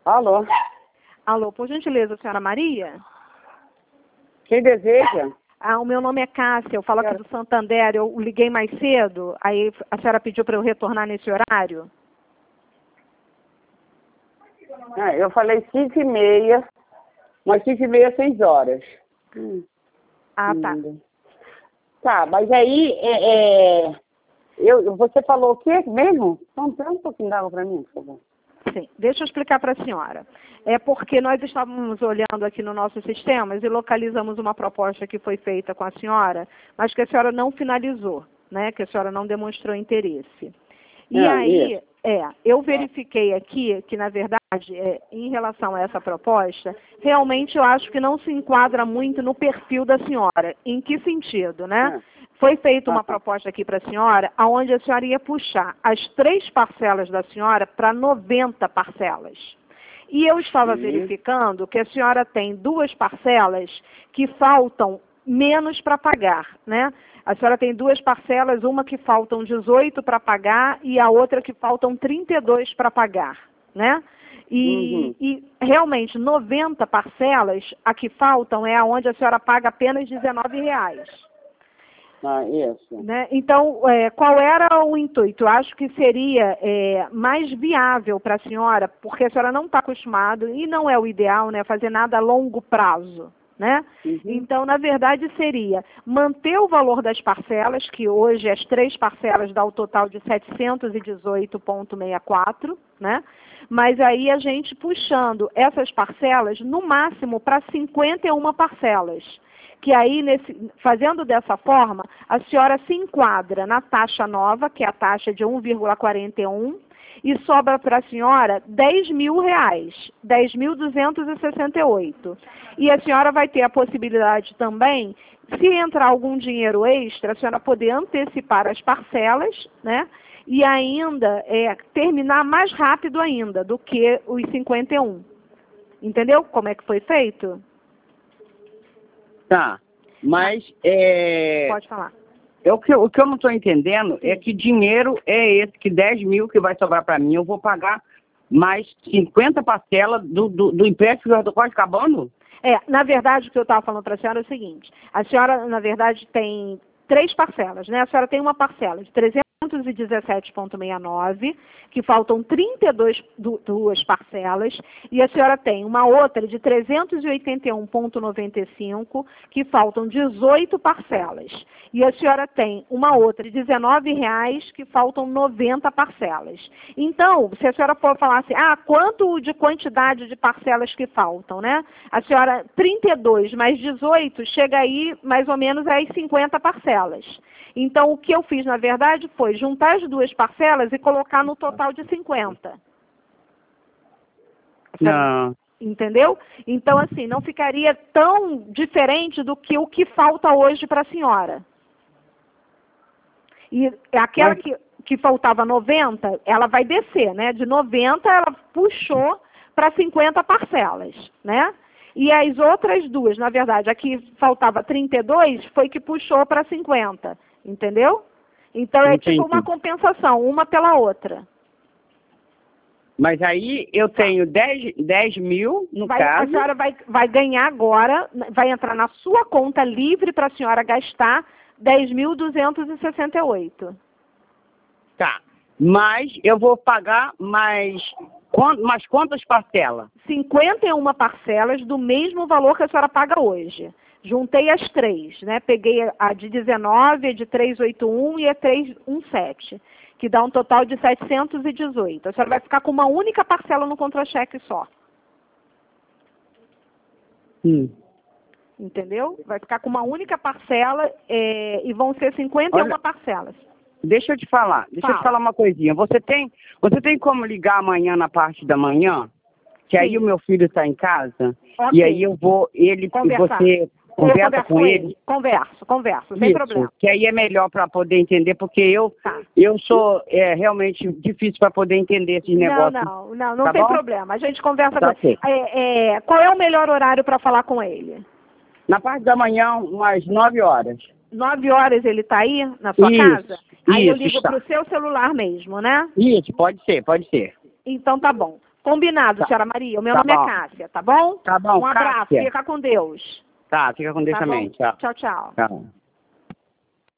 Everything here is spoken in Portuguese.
Alô? Alô, por gentileza, senhora Maria? Quem deseja? O meu nome é Cássia, eu falo aqui do Santander, eu liguei mais cedo, aí a senhora pediu para eu retornar nesse horário? Eu falei 5h30, umas 5h30, 6h. Tá. Tá, mas aí, você falou o quê mesmo? Traz um pouquinho d'água para mim, por favor. Sim, deixa eu explicar para a senhora. É porque nós estávamos olhando aqui no nosso sistema e localizamos uma proposta que foi feita com a senhora, mas que a senhora não finalizou, né? Que a senhora não demonstrou interesse. E aí, eu verifiquei aqui que, na verdade, em relação a essa proposta, realmente eu acho que não se enquadra muito no perfil da senhora. Em que sentido, né? Foi feita uma proposta aqui para a senhora, onde a senhora ia puxar as 3 parcelas da senhora para 90 parcelas. E eu estava verificando que a senhora tem 2 parcelas que faltam menos para pagar, né? A senhora tem 2 parcelas, uma que faltam 18 para pagar e a outra que faltam 32 para pagar, né? E realmente 90 parcelas, a que faltam é aonde a senhora paga apenas R$19. Isso. Né? Então, qual era o intuito? Eu acho que seria mais viável para a senhora, porque a senhora não está acostumada, e não é o ideal, né, fazer nada a longo prazo. Né? Então, na verdade, seria manter o valor das parcelas, que hoje as 3 parcelas dá o total de 718,64, né? Mas aí a gente puxando essas parcelas, no máximo, para 51 parcelas. Que aí, fazendo dessa forma, a senhora se enquadra na taxa nova, que é a taxa de 1,41, e sobra para a senhora R$10.000, 10.268. E a senhora vai ter a possibilidade também, se entrar algum dinheiro extra, a senhora poder antecipar as parcelas, né? E ainda terminar mais rápido ainda do que os 51. Entendeu como é que foi feito? Tá, mas Pode falar. O que eu não estou entendendo é que dinheiro é esse, que 10 mil que vai sobrar para mim, eu vou pagar mais 50 parcelas do empréstimo que eu estou quase acabando? Na verdade, o que eu estava falando para a senhora é o seguinte, a senhora, na verdade, tem 3 parcelas, né? A senhora tem uma parcela de 317,69, que faltam 32 parcelas, e a senhora tem uma outra de 381,95, que faltam 18 parcelas. E a senhora tem uma outra de R$19, que faltam 90 parcelas. Então, se a senhora for falar assim, quanto de quantidade de parcelas que faltam, né? A senhora, 32 mais 18, chega aí mais ou menos às 50 parcelas. Então, o que eu fiz, na verdade, foi juntar as 2 parcelas e colocar no total de 50. Não. Entendeu? Então, assim, não ficaria tão diferente do que o que falta hoje para a senhora. E aquela que faltava 90, ela vai descer, né? De 90, ela puxou para 50 parcelas, né? E as outras 2, na verdade, a que faltava 32, foi que puxou para 50. Entendeu? Então, tipo uma compensação, uma pela outra. Mas aí eu tenho 10 mil, no caso. A senhora vai ganhar agora, vai entrar na sua conta livre para a senhora gastar 10.268. Tá. Mas eu vou pagar mais quantas parcelas? 51 parcelas do mesmo valor que a senhora paga hoje. Juntei as 3, né? Peguei a de 19, a de 381 e a 317, que dá um total de 718. A senhora vai ficar com uma única parcela no contra-cheque só. Entendeu? Vai ficar com uma única parcela e vão ser 51 parcelas. Deixa eu te falar uma coisinha. Você tem como ligar amanhã na parte da manhã? Que aí o meu filho está em casa, e aí eu vou, você conversa com ele? Converso, sem problema. Que aí é melhor para poder entender, porque eu sou realmente difícil para poder entender esses negócios. Não tem problema. A gente conversa com ele. Qual é o melhor horário para falar com ele? Na parte da manhã, umas 9 horas. 9 horas ele está aí, na sua casa? Aí eu ligo para o seu celular mesmo, né? Isso, pode ser. Então tá bom. Combinado, Tá. senhora Maria. O meu Tá nome bom. é Cássia, tá bom? Tá bom, Um abraço, Cássia. fica com Deus. Tá, fica com Deus Tá também. bom? Tchau. Tchau, tchau. Tchau.